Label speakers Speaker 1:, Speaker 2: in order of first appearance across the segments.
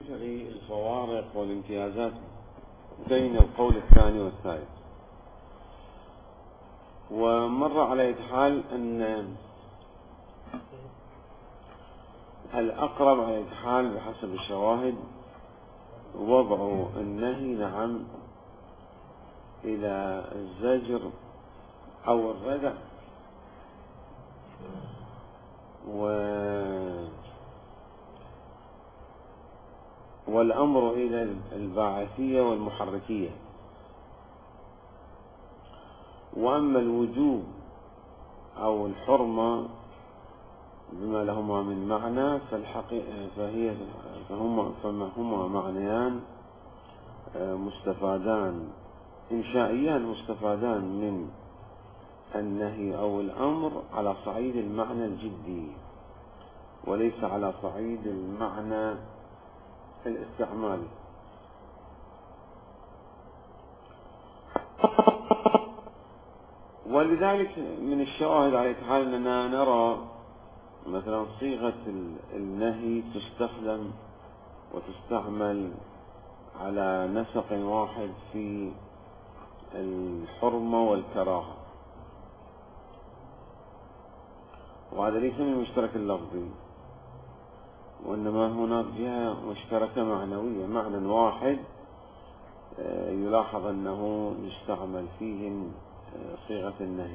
Speaker 1: ذكر الفوارق والامتيازات بين القول الثاني والثالث. ومر على أي حال أن الأقرب على أي حال بحسب الشواهد وضع النهي نعم إلى الزجر أو الردع، والأمر إلى الباعثية والمحركية. وأما الوجوب أو الحرمة بما لهما من معنى فهما معنيان مستفادان إنشائيان مستفادان من النهي أو الأمر على صعيد المعنى الجدي، وليس على صعيد المعنى الاستعمالي. ولذلك من الشواهد على حال أننا نرى مثلا صيغة النهي تستخدم وتستعمل على نسق واحد في الحرمة والكراهة، وهذا ليس من المشترك اللفظي، وإنما هناك جهة مشتركة معنوية، معنى واحد يلاحظ أنه يستعمل فيه صيغة النهي.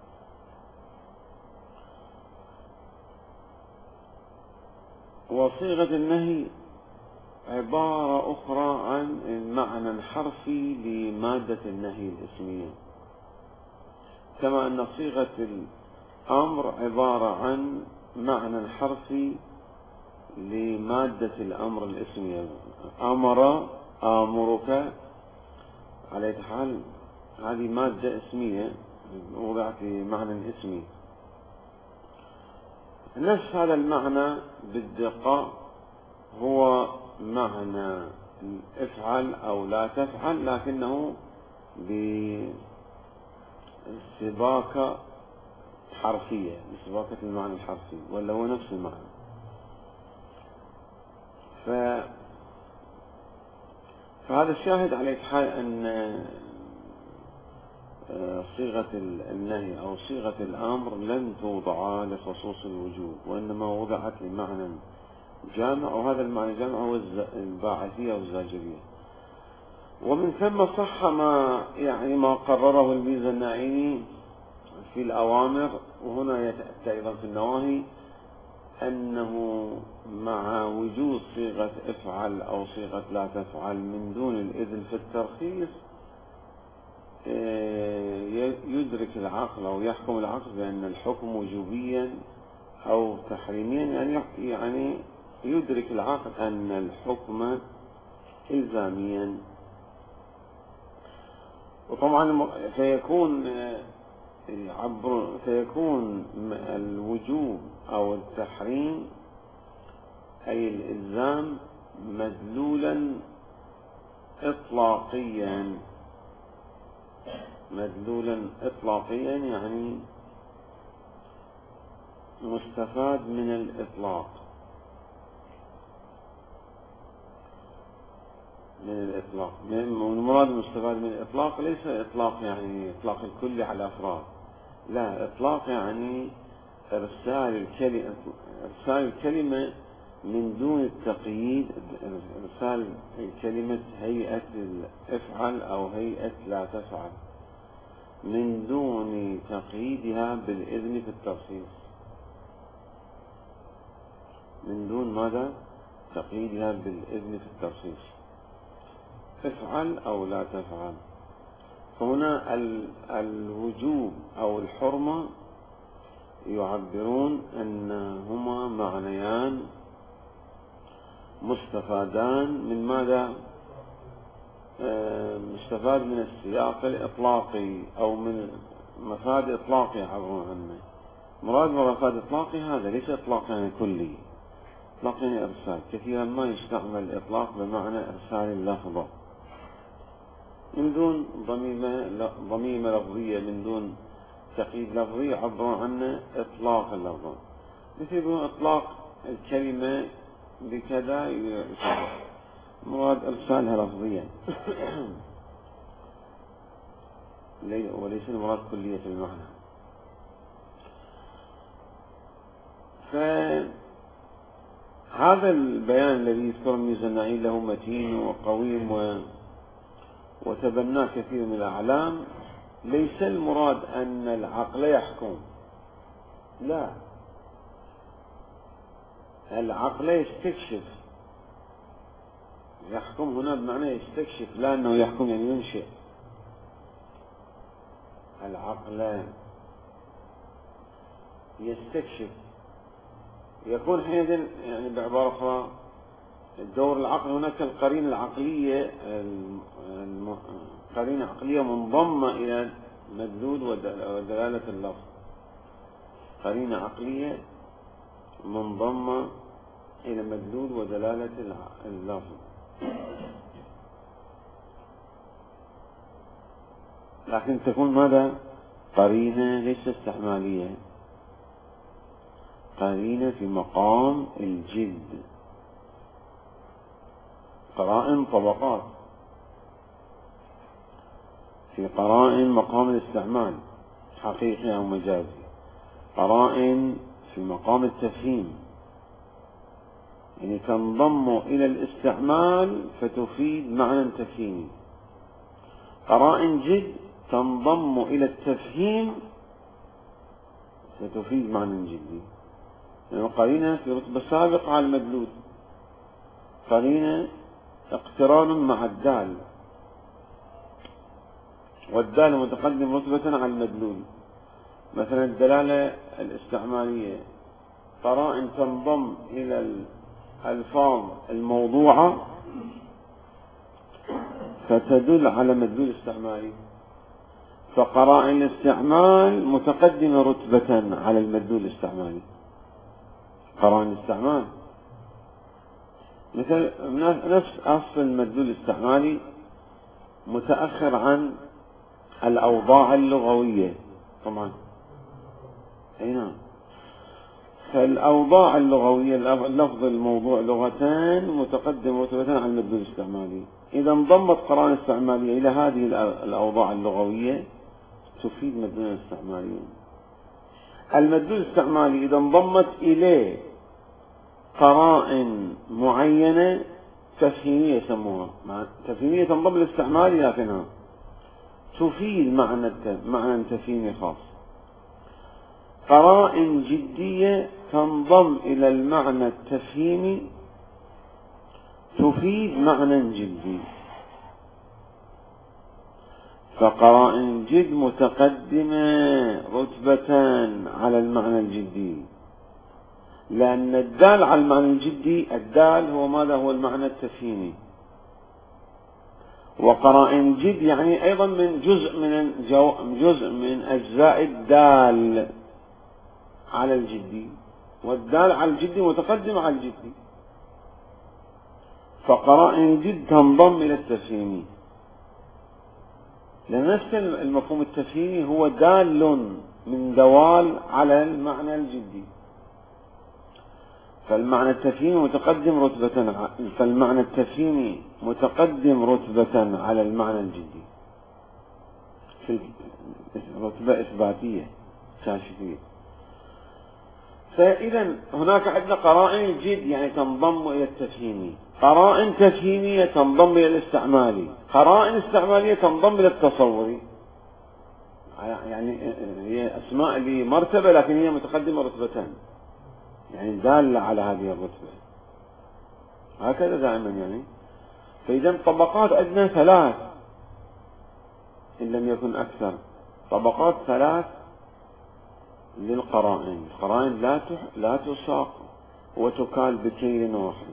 Speaker 1: وصيغة النهي عبارة أخرى عن المعنى الحرفي لمادة النهي الاسمية، كما أن صيغة الأمر عبارة عن معنى حرفي لمادة الأمر الاسمية. أمر، آمرك، على حال هذه مادة اسمية وضعت لمعنى اسمي. نفس هذا المعنى بالدقة هو معنى افعل أو لا تفعل، لكنه بسباكة حرفية، بسباكة المعنى الحرفي، ولا هو نفس المعنى. فهذا الشاهد على حال أن صيغة النهي أو صيغة الأمر لم توضع لخصوص الوجوب، وإنما وضعت لمعنى جامع، وهذا المعنى الجامع هو الباعثية والزاجرية. ومن ثم صح ما قرره الميزانعيني في الأوامر، وهنا يتأتى أيضا في النواهي، أنه مع وجود صيغة افعل أو صيغة لا تفعل من دون الإذن في الترخيص يدرك العقل أو يحكم العقل بأن الحكم وجوبيا أو تحريميا، يعني يدرك العقل أن الحكم إلزاميا. وطبعا فيكون الوجوب أو التحريم أي الإلزام مدلولا إطلاقيا، يعني مستفاد من الإطلاق، والمراد المستفاد من الإطلاق ليس إطلاق يعني إطلاق الكل على الأفراد، لا، إطلاق يعني إرسال الكلمة من دون التقييد، إرسال كلمة هيئة افعل أو هيئة لا تفعل من دون تقييدها بالإذن في الترخيص، من دون ماذا؟ تقييدها بالإذن في الترخيص، افعل أو لا تفعل. فهنا الوجوب أو الحرمة يعبرون أنهما معنيان مستفادان من ماذا؟ مستفاد من السياق الإطلاقي أو من مفاد إطلاقي يعبرون عنه. مراد مفاد إطلاقي هذا ليس إطلاق يعني كلي، إطلاق يعني إرسال. كثيرا ما يستعمل الإطلاق بمعنى إرسال اللفظة من دون ضميمة لفظية، من دون تقييد لفظي، يعبرون عنه إطلاق اللفظة، مثل إطلاق الكلمة بكذا مراد إرسالها لفظيا وليس المراد كلية المعنى. فهذا البيان الذي يذكر الميزانعي له متين وقويم وتبناه كثير من الأعلام، ليس المراد أن العقل يحكم، لا، العقل يستكشف. يحكم هنا بمعنى يستكشف، لا أنه يحكم يعني ينشئ. العقل يستكشف، يكون حينئذ يعني بعبارة أخرى الدور العقل هناك القرينة العقلية، قرينة عقلية منضمة إلى مدلول ودلالة اللفظ، قرينة عقلية منضمة إلى مدلول ودلالة اللفظ. لكن تكون ماذا؟ قرينة ليست استعمالية، قرينة في مقام الجد. قرائن طبقات، في قرائن مقام الاستعمال حقيقي أو مجازي، قرائن في مقام التفهيم يعني تنضم إلى الاستعمال فتفيد معنى تفهيمي، قرائن جد تنضم إلى التفهيم فتفيد معنى جدي. يعني قرينة في رتبة سابقة على المدلول، قرينة اقتران مع الدال، والدال متقدم رتبة على المدلول. مثلا الدلالة الاستعمالية، قرائن تنضم إلى الألفاظ الموضوعة فتدل على مدلول استعمالي، فقرائن الاستعمال متقدمة رتبة على المدلول الاستعمالي. قرائن الاستعمال مثل نفس أصل المدلول الاستعمالي متأخر عن الأوضاع اللغوية طبعا. أي نعم. فالأوضاع اللغوية اللفظ الموضوع لغتان متقدم رتبة على المدلول الاستعمالي. إذا انضمت قرائن استعمالية إلى هذه الأوضاع اللغوية تفيد مدلول استعمالي. المدلول الاستعمالي إذا انضمت إليه قرائن معينة تفهيمية يسموها، تفهيمية تنضم للاستعمالي لكنها تفيد معنى تفهيمي خاص. قرائن جدية تنضم إلى المعنى التفهيمي تفيد معنى جدي، فقرائن جد متقدمة رتبة على المعنى الجدي، لأن الدال على المعنى الجدي، الدال هو ماذا؟ هو المعنى التفهيمي. وقرائن جد يعني أيضا من جزء من أجزاء الدال على الجدي، والدال على الجدي متقدم على الجدي، فقرائن جد تنضم إلى التفهيمي، لأن نفس المفهوم التفهيمي هو دال من دوال على المعنى الجدي، فالمعنى التفهيمي متقدم رتبة على المعنى الجدي في رتبة إثباتية كاشفية. فإذا هناك عندنا قرائن جد يعني تنضم إلى التفهيمي، قرائن تفهيمية تنضم إلى الاستعمالي، قرائن استعمالية تنضم إلى التصوري. يعني هي أسماء لمرتبة لكن هي متقدمة رتبتان، يعني دالة على هذه الرتبة، هكذا دائما يعني. فإذا طبقات عندنا ثلاث إن لم يكن أكثر، طبقات ثلاث للقرائن. القرائن لا تساق وتكال بكيل واحد،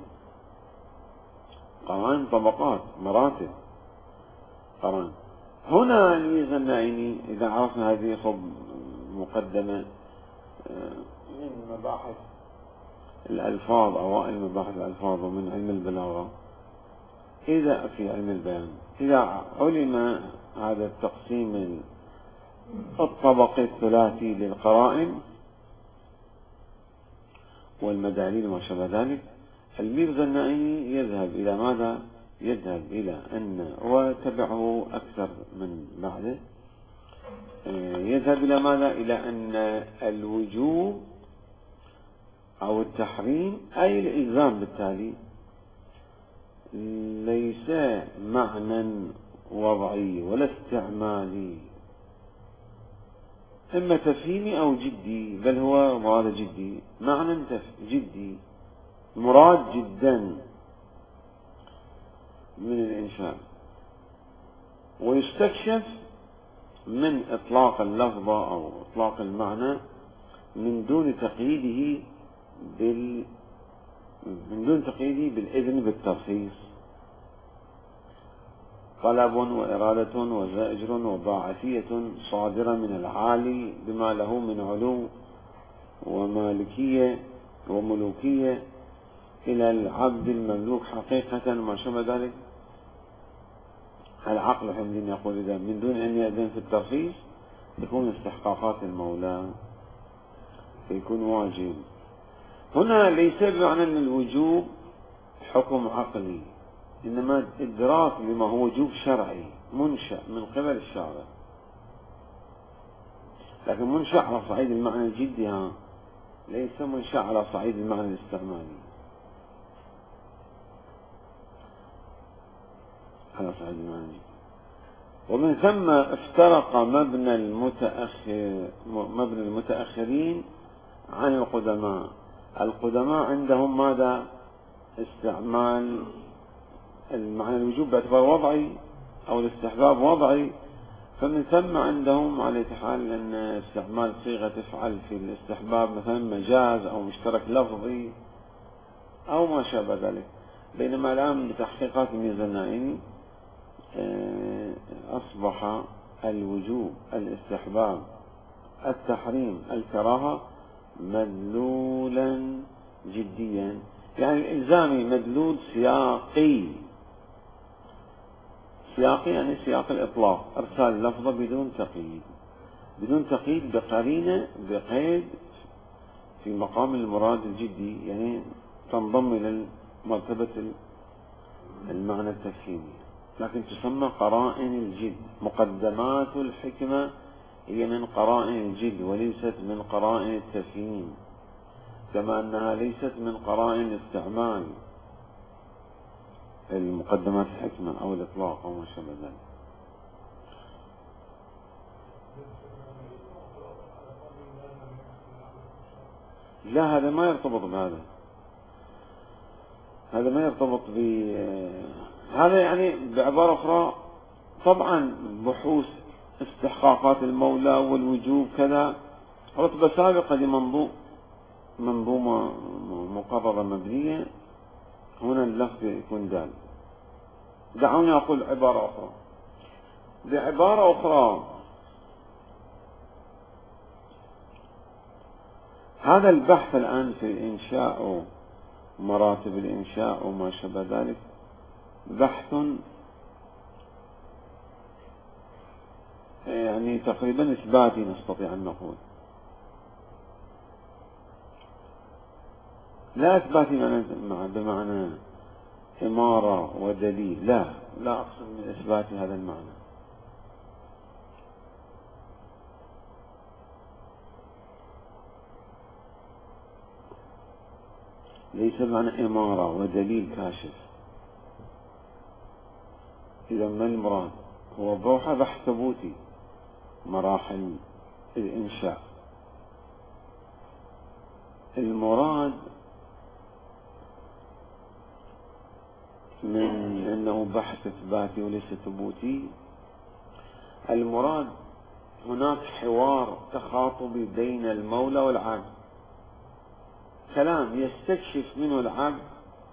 Speaker 1: قرائن طبقات مراتب قرائن. هنا الميزة النعيمي إذا عرفنا هذه مقدمة من مباحث الألفاظ، أوائل مباحث الألفاظ ومن علم البلاغة، إذا في علم البيان إذا علم هذا التقسيم الطبقي الثلاثي للقرائن والمداليل وما شابه ذلك، الميرزا النعيمي يذهب إلى ماذا؟ يذهب إلى أن، وتبعه أكثر من بعده، يذهب إلى ماذا؟ إلى أن الوجوب أو التحريم أي الإلزام بالتالي ليس معنى وضعي ولا استعمالي، إما تفهيمي أو جدي، بل هو مراد جدي، معنى جدي مراد جدا من الإنشاء، ويستكشف من إطلاق اللفظة أو إطلاق المعنى من دون تقييده بالإذن بالترخيص، طلب وإرادة وزائجر وباعثية صادرة من العالي بما له من علو ومالكية وملوكية إلى العبد المملوك حقيقة ما شابه ذلك. العقل حمدين يقول إذا من دون أن يأذن في الترخيص تكون استحقاقات المولى فيكون واجب. هنا ليس بمعنى أن الوجوب حكم عقلي، إنما إدراك لما هو وجوب شرعي منشأ من قبل الشارع، لكن منشأ على صعيد المعنى الجدي، ليس منشأ على صعيد المعنى الاستعمالي، على صعيد المعنى الجدي. ومن ثم افترق مبنى المتأخرين عن القدماء. القدماء عندهم ماذا؟ استعمال المعنى الوجوب باعتبار وضعي أو الاستحباب وضعي، فمن ثم عندهم على حال أن استعمال صيغة تفعل في الاستحباب مثلا مجاز أو مشترك لفظي أو ما شابه ذلك. بينما الآن بتحقيقات الميزة النائمي أصبح الوجوب، الاستحباب، التحريم، الكراهة مدلولا جديا، يعني الإلزامي مدلول سياقي. سياقي يعني سياق الإطلاق، إرسال لفظة بدون تقييد بقرينة بقيد في مقام المراد الجدي، يعني تنضم إلى مرتبة المعنى التفهيمي، لكن تسمى قرائن الجد. مقدمات الحكمة هي من قرائن الجد وليست من قرائن التفهيم، كما أنها ليست من قرائن الاستعمال، المقدمات الحكمة أو الإطلاق أو ما شابه ذلك. لا، هذا ما يرتبط بهذا، هذا ما يرتبط هذا يعني بعبارة أخرى طبعا بحوث استحقاقات المولى والوجوب كذا رتبة سابقة لمنظومة مقررة مبنية، هنا اللفظ يكون دال. دعوني أقول عبارة أخرى. بعبارة أخرى، هذا البحث الآن في الإنشاء ومراتب الإنشاء وما شابه ذلك بحث يعني تقريبا إثباتي نستطيع أن نقول، لا إثباتي بمعنى إمارة ودليل، لا أقصد من إثبات هذا المعنى. ليس بمعنى إمارة ودليل كاشف. إذا ما المراد؟ هو بروحه بحث ثبوتي مراحل الإنشاء. المراد من أنه بحث إثباتي وليس ثبوتي، المراد هناك حوار تخاطبي بين المولى والعبد، كلام يستكشف منه العبد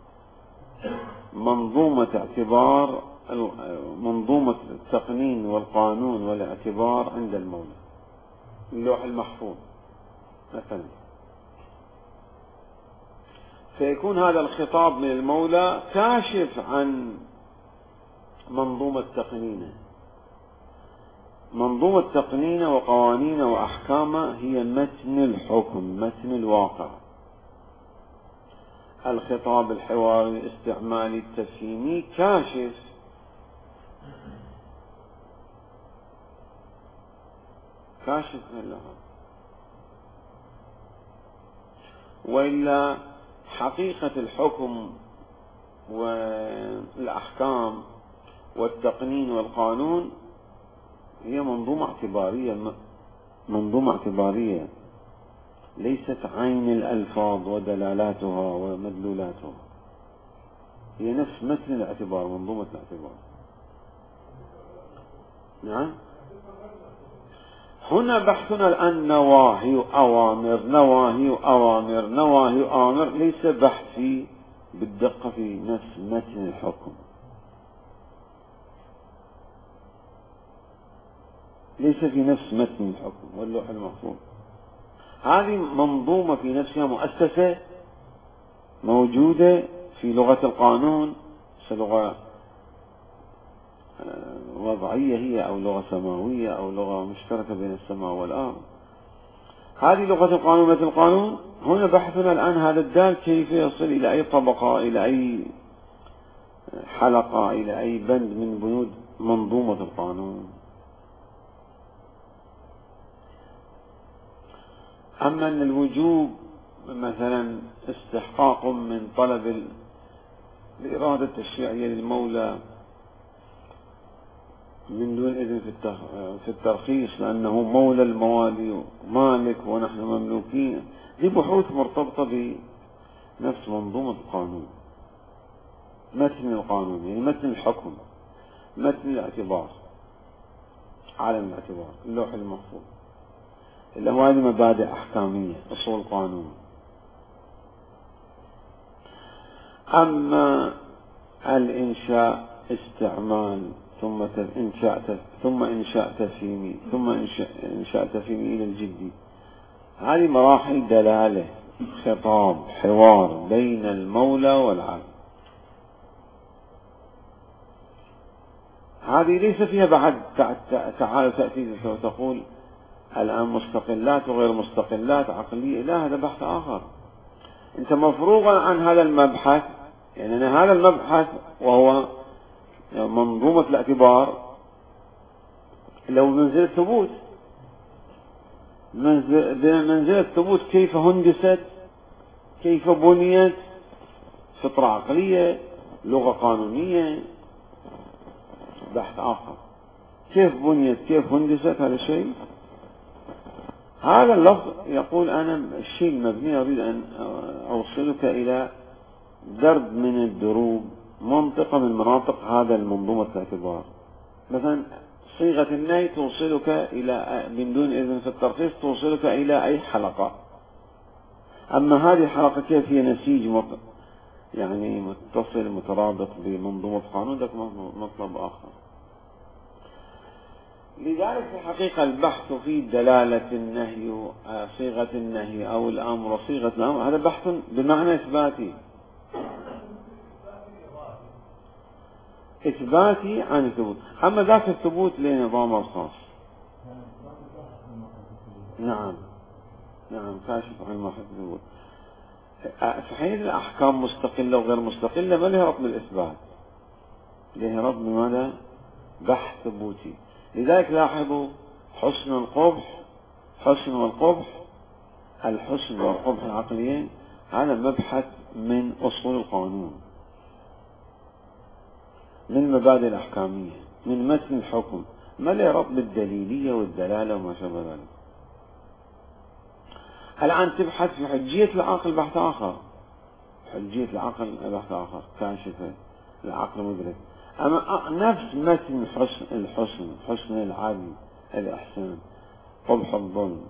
Speaker 1: منظومة اعتبار، منظومة التقنين والقانون والاعتبار عند المولى، اللوح المحفوظ مثلا. فيكون هذا الخطاب من المولى كاشف عن منظومة تقنينه. منظومة تقنينه وقوانينه وأحكامه هي متن الحكم، متن الواقع. الخطاب الحواري الاستعمالي التفهيمي كاشف لها. وإلا حقيقة الحكم والأحكام والتقنين والقانون هي منظومة اعتبارية ليست عين الألفاظ ودلالاتها ومدلولاتها، هي نفس متن الاعتبار، منظومة الاعتبار. نعم. هنا بحثنا الآن نواهي أوامر، نواهي أوامر، نواهي أوامر، ليس بحثي بالدقة في نفس متن الحكم، ليس في نفس متن الحكم واللوح المحفوظ. هذه منظومة في نفسها مؤسسة موجودة في لغة القانون، لغة وضعية هي أو لغة سماوية أو لغة مشتركة بين السماء والأرض. هذه لغة القانون مثل القانون. هنا بحثنا الآن هذا الدال كيف يصل إلى أي طبقة، إلى أي حلقة، إلى أي بند من بنود منظومة القانون. أما أن الوجوب مثلا استحقاق من طلب الإرادة التشريعية للمولى من دون إذن في الترخيص لأنه مولى الموالي مالك ونحن مملوكين، دي بحوث مرتبطة بنفس منظومة القانون، متن القانون، يعني متن الحكم، متن الاعتبار، عالم الاعتبار، اللوح المحفوظ، اللي هو هذه مبادئ أحكامية، أصول قانون. أما الإنشاء استعمال، ثم إنشاء تفهيمي، ثم إنشاء تفهيمي إلى الجدي، هذه مراحل دلالة، خطاب، حوار بين المولى والعبد. هذه ليس فيها بعد تعال تأتي وتقول الآن مستقلات وغير مستقلات عقلية، لا، هذا بحث آخر. أنت مفروغا عن هذا المبحث، يعني هذا المبحث وهو منظومة الاعتبار لو منزلة ثبوت، منزلة ثبوت كيف هندست، كيف بنيت، فطرة عقلية، لغة قانونية، بحث آخر. كيف بنيت، كيف هندست، هذا شيء. هذا اللفظ يقول أنا الشيء المبني أريد أن أوصلك إلى درب من الدروب، منطقة من مناطق هذا المنظومة الاعتبار. مثلا صيغة النهي توصلك إلى من دون إذن في الترخيص، توصلك إلى أي حلقة. أما هذه الحلقة كيف هي نسيج يعني متصل مترابط بمنظومة قانون، ذاك مطلب آخر. لذلك في الحقيقة البحث في دلالة النهي، صيغة النهي أو الأمر، صيغة الأمر، هذا بحث بمعنى إثباتي، إثباتي عن الثبوت. أما ذاك الثبوت لنظام خاص. نعم، كاشف عن ما في الثبوت. صحيح الأحكام مستقلة وغير مستقلة، ما لها ربط بالإثبات، لها ربط بماذا؟ بحث ثبوتي. لذلك لاحظوا حسن والقبح، الحسن والقبح العقليين، هذا مبحث من أصول القانون، من المبادئ الأحكامية، من متن الحكم، ما له ربط بالدليلية والدلالة وما شابه ذلك. الآن تبحث في حجية العقل، بحث آخر، حجية العقل بحث آخر، كاشفة العقل مدرك. أما نفس متن حسن العدل، الإحسان، قبح الظلم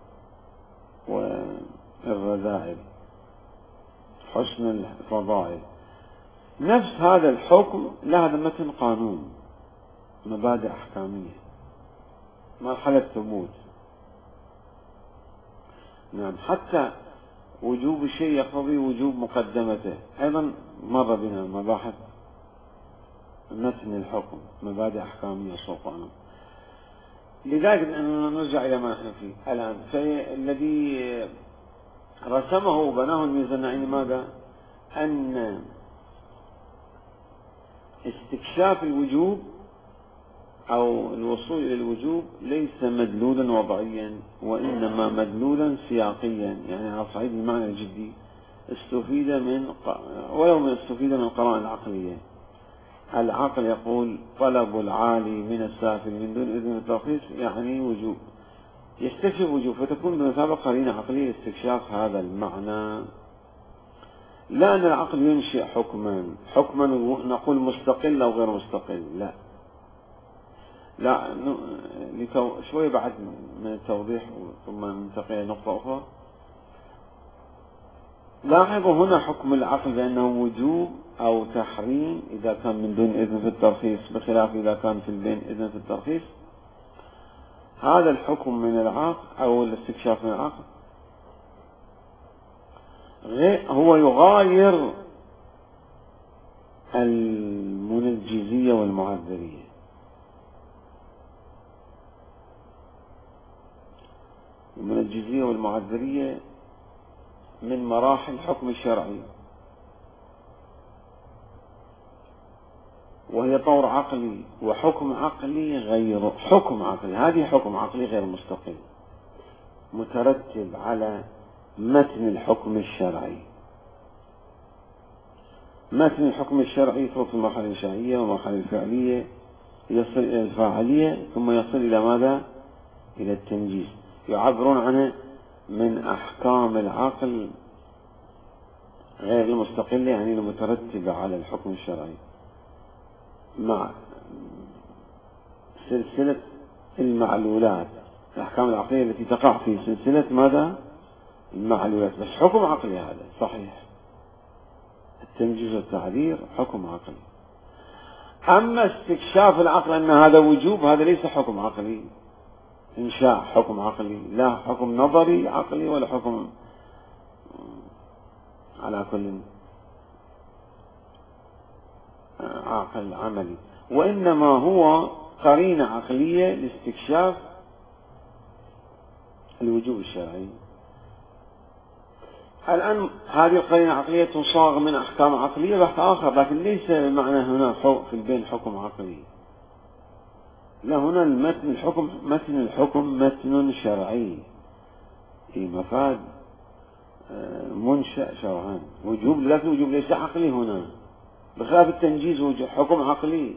Speaker 1: والرذائل، حسن الفضائل، نفس هذا الحكم له هذا متن قانون، مبادئ أحكامية، مرحلة ثبوت. نعم، حتى وجوب الشيء يقتضي وجوب مقدمته، أيضا مر بنا مباحث متن الحكم، مبادئ أحكامية سلطانة. لذلك نرجع إلى ما نحن فيه الآن. فالذي رسمه وبناه الميزانيين ماذا؟ أن استكشاف الوجوب أو الوصول إلى الوجوب ليس مدلولا وضعيا، وإنما مدلولا سياقيا، يعني على صعيد المعنى الجدي استفيد من القرائن العقلية. العقل يقول طلب العالي من السافل من دون إذن الترخيص يعني وجوب، يستكشف وجوب، فتكون بمثابة قرينة عقلية لاستكشاف هذا المعنى. لا أن العقل ينشئ حكما نقول مستقل أو غير مستقل، لا شوي بعد من التوضيح ثم ننتقل إلى نقطة أخرى. لاحظوا هنا حكم العقل بأنه وجوب أو تحريم إذا كان من دون إذن في الترخيص، بخلاف إذا كان في البين إذن في الترخيص. هذا الحكم من العقل أو الاستكشاف من العقل هو يغاير المنجزية والمعذرية. المنجزية والمعذرية من مراحل الحكم الشرعي، وهي طور عقلي وحكم عقلي غير حكم عقلي. هذه حكم عقلي غير مستقل مترتب على متن الحكم الشرعي. متن الحكم الشرعي يفرق في المرحلة الإنشائية والمرحلة الفعلية، يصل إلى الفاعلية ثم يصل إلى ماذا؟ إلى التنجيز. يعبرون عنه من أحكام العقل غير المستقلة، يعني المترتبة على الحكم الشرعي، مع سلسلة المعلولات. الأحكام العقلية التي تقع في سلسلة ماذا؟ المعلولات. بس حكم عقلي هذا صحيح، التنجيز والتعذير حكم عقلي. أما استكشاف العقل أن هذا وجوب، هذا ليس حكم عقلي، إنشاء حكم عقلي، لا حكم نظري عقلي ولا حكم على كل عقل عملي، وإنما هو قرينة عقلية لاستكشاف الوجوب الشرعي. الآن هذه القرينة العقلية تصاغ من أحكام عقلية بحث آخر، لكن ليس معنى هنا في البين حكم عقلي، لا، هنا متن الحكم متن شرعي في مفاد منشأ شرعا. وجوب، لكن وجوب ليس عقلي هنا، بخلاف التنجيز وجوب حكم عقلي.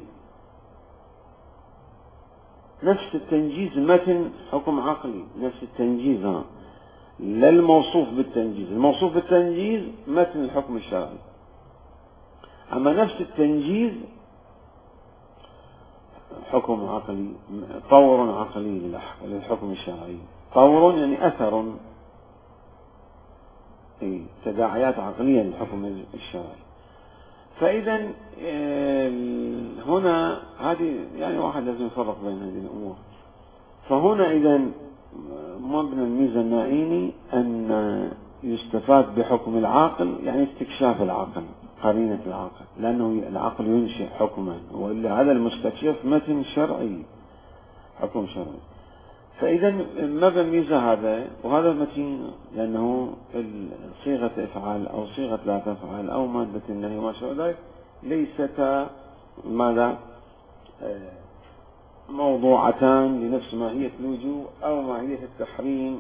Speaker 1: نفس التنجيز متن حكم عقلي، نفس التنجيز لا الموصوف بالتنجيز، الموصوف بالتنجيز متن الحكم الشرعي، أما نفس التنجيز حكم عقلي، طور عقلي للحكم الشرعي. طور يعني أثر، تداعيات عقلية للحكم الشرعي. فإذا هنا هذه يعني واحد لازم يفرق بين هذه الأمور. فهنا إذا مبنى الميزة النائيني أن يستفاد بحكم العاقل، يعني استكشاف العقل، قرينة العقل، لأنه العقل ينشئ حكما، وإلا هذا المستكشف متن شرعي، حكم شرعي. فإذا مبنى الميزة هذا، وهذا متين لأنه صيغة إفعال أو صيغة لا تفعل أو مادة النهي وما شابه ذلك ليستا ماذا؟ موضوعتان لنفس ماهية الوجوب أو ماهية التحريم.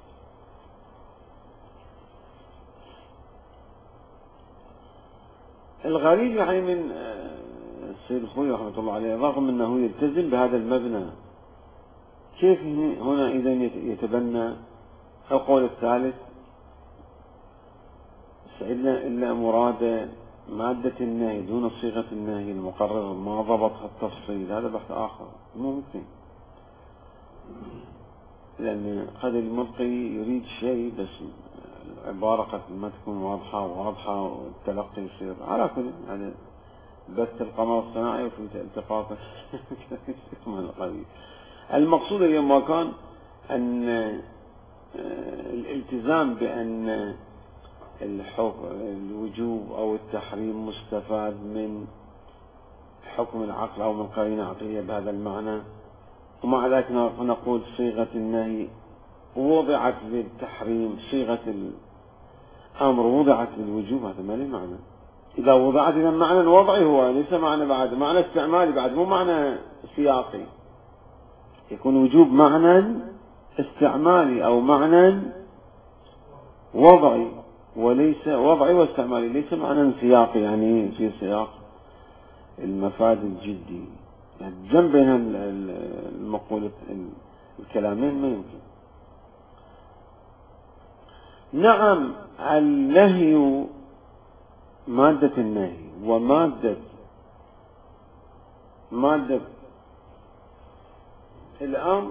Speaker 1: الغريب يعني من السيد الخوي رحمة الله عليه، رغم أنه يلتزم بهذا المبنى، كيف هنا إذا يتبنى القول الثالث إلا مراد مادة النهي دون صيغة النهي المقرر ما ضبطها التفصيل؟ هذا بحث آخر ممكن، لأن قد الملقي يريد شيء بس العبارة قد ما تكون واضحة والتلقي يصير على كل يعني بث القمر الصناعي وفي التقاطه المقصود اليوم ما كان أن الالتزام بأن الوجوب أو التحريم مستفاد من حكم العقل أو من قرينة عقلية بهذا المعنى، ومع ذلك نقول صيغة النهي وضعت للتحريم صيغة أمر وضعت للوجوب هذا ما له معنى. إذا وضعت إذا معنى وضعي هو ليس معنى بعد معنى استعمالي بعد مو معنى سياقي. يكون وجوب معنى استعمالي أو معنى وضعي، وليس وضعي واستعمالي، ليس معنى سياقي يعني في سياق المفاد الجدي. يعني جنب بين المقولة الكلامين ما يمكن. نعم النهي مادة النهي ومادة الأمر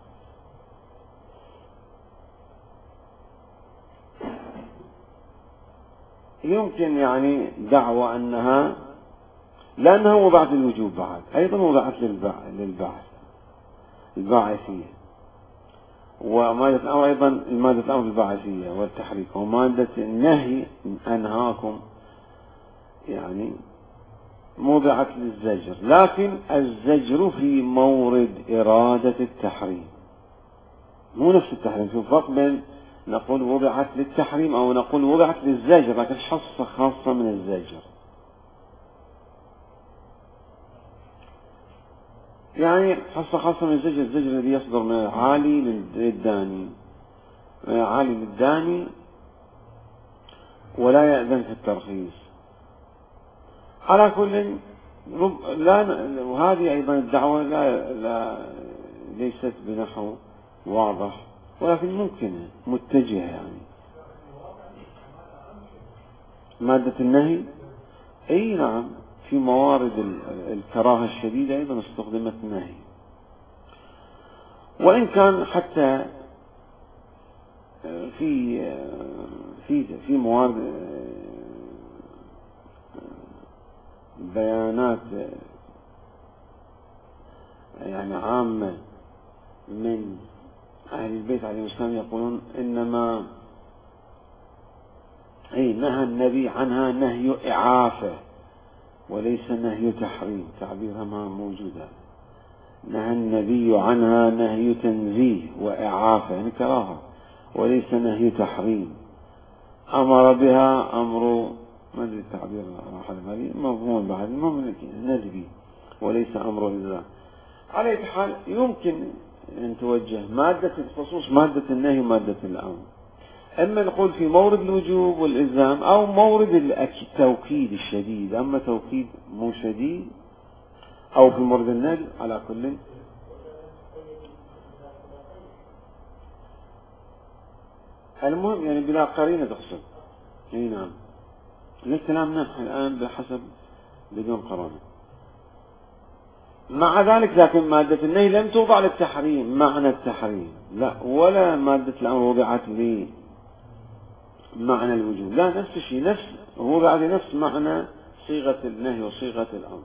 Speaker 1: يمكن يعني دعوة أنها لأنها وضعت الوجوب بعد أيضا وضعت للبعث الباعثية، ومادة الأمر أيضا المادة الأمر الباعثية والتحريك، ومادة النهي أنهاكم يعني وضعت للزجر، لكن الزجر في مورد إرادة التحريم مو نفس التحريم. في فرق بين نقول وضعت للتحريم أو نقول وضعت للزجر، لكن حصة خاصة من الزجر. يعني حصة خاصة من الزجر الذي يصدر من العالي للداني، من العالي للداني ولا يأذن في الترخيص. على كل وهذه أيضا الدعوة ليست بنحو واضح، ولكن ممكنة متجهة. يعني مادة النهي أي نعم في موارد الكراهة الشديدة أيضا استخدمت النهي، وإن كان حتى في موارد بيانات يعني عامة من أهل البيت عليهم السلام يقولون إنما نهى النبي عنها نهي إعافة وليس نهي تحريم، تعبيرها ما موجودة. نهى النبي عنها نهي تنزيه وإعافة يعني كراهة وليس نهي تحريم. أمر بها أمر ما أدري التعبير راح المالي مضمون بعد المهم ندبي وليس أمر لله. على أي حال يمكن أن توجه مادة الخصوص مادة النهي ومادة الأمر، أما نقول في مورد الوجوب والإلزام أو مورد التوكيد الشديد، أما توكيد مو شديد أو في مورد النهي على كل المهم يعني بلا قرينة تقصد. اي نعم الكلام نحن الآن بحسب بدون قرانة. مع ذلك لكن مادة النهي لم توضع للتحريم معنى التحريم لا، ولا مادة الأمر وضعت لمعنى الوجوب لا، نفس الشيء، نفس وضعت لنفس معنى صيغة النهي وصيغة الأمر.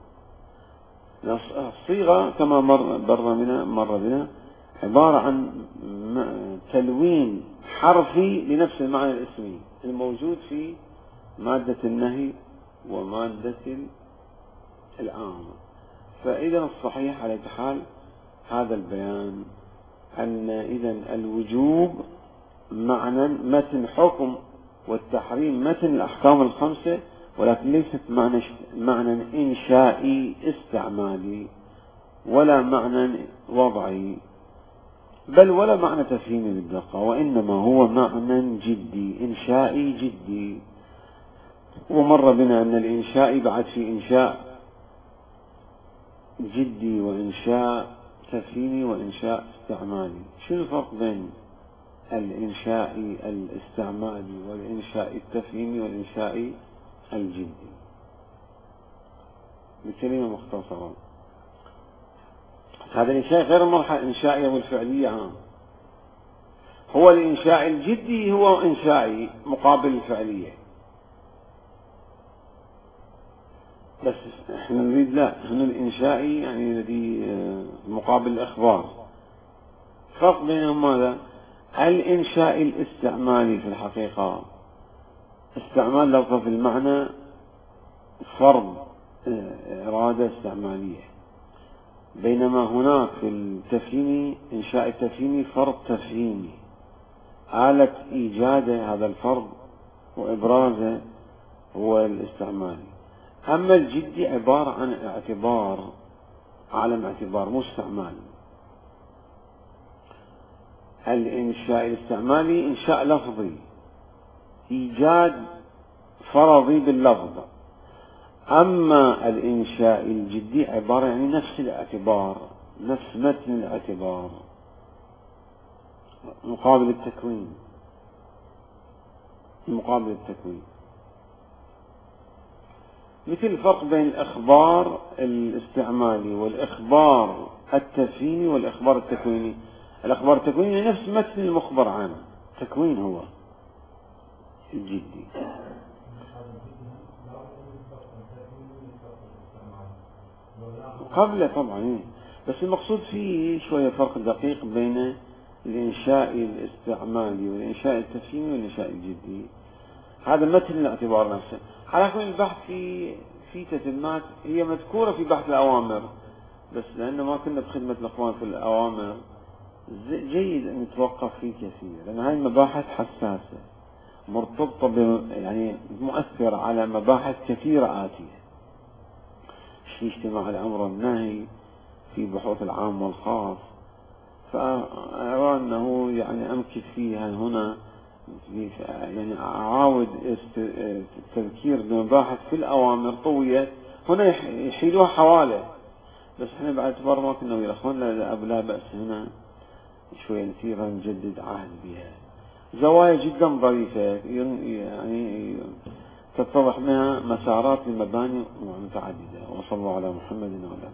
Speaker 1: الصيغة كما مر بنا عبارة عن تلوين حرفي لنفس المعنى الاسمي الموجود في مادة النهي ومادة الأمر. فإذا الصحيح على حال هذا البيان أن إذا الوجوب معنى متن حكم والتحريم متن الأحكام الخمسة، ولكن ليست معنى إنشائي استعمالي ولا معنى وضعي بل ولا معنى تفهيمي بالدقة، وإنما هو معنى جدي إنشائي جدي. ومر بنا أن الإنشاء بعد في إنشاء جدي وإنشاء تفهيمي وإنشاء استعمالي. شو الفرق بين الإنشاء الاستعمالي والإنشاء التفهيمي والإنشاء الجدي؟ بكلمة مختصرة، هذا الإنشاء غير المرحلة الإنشائية والفعلية. هو الإنشاء الجدي هو إنشائي مقابل الفعلية، بس احنا نريد لا هنا الإنشائي يعني الذي مقابل الإخبار. فرق بينهم ماذا؟ الإنشاء الاستعمالي في الحقيقة استعمال لفظ في المعنى فرض إرادة استعمالية، بينما هناك في التفهيمي إنشاء التفهيمي فرض تفهيمي، آلة إيجاد هذا الفرض وإبرازه هو الاستعمالي. أما الجدي عبارة عن اعتبار، عالم اعتبار مو استعمال. الإنشاء الاستعمالي إنشاء لفظي، إيجاد فرضي باللفظ. أما الإنشاء الجدي عبارة يعني نفس الاعتبار، نفس متن الاعتبار مقابل التكوين، مقابل التكوين. مثل الفرق بين الإخبار الاستعمالي والإخبار التفهيمي والإخبار التكويني. الإخبار التكويني نفس متن المخبر عنه، تكوين هو الجدي. قبله طبعا، بس المقصود فيه شوية فرق دقيق بين الإنشاء الاستعمالي والإنشاء التفهيمي والإنشاء الجدي. هذا متن الاعتبار نفسه. على كل البحث في تتمات هي مذكورة في بحث الأوامر، بس لأنه ما كنا بخدمة الإخوان في الأوامر جيد أن نتوقف فيه كثير، لأن هذه المباحث حساسة مرتبطة يعني مؤثرة على مباحث كثيرة آتية في اجتماع الأمر والنهي، في بحوث العام والخاص. فأرى أنه يعني أمكث فيها هنا، يعني أعاود التذكير بمباحث في الأوامر طوية هنا يحيلوها حواله، بس احنا باعتبار ما كنا ويا الأخوان لا بأس هنا شوية نسير نجدد عهد بها. زوايا جدا ظريفة يعني تتضح منها مسارات المباني متعددة. وصلى الله على محمد وعلى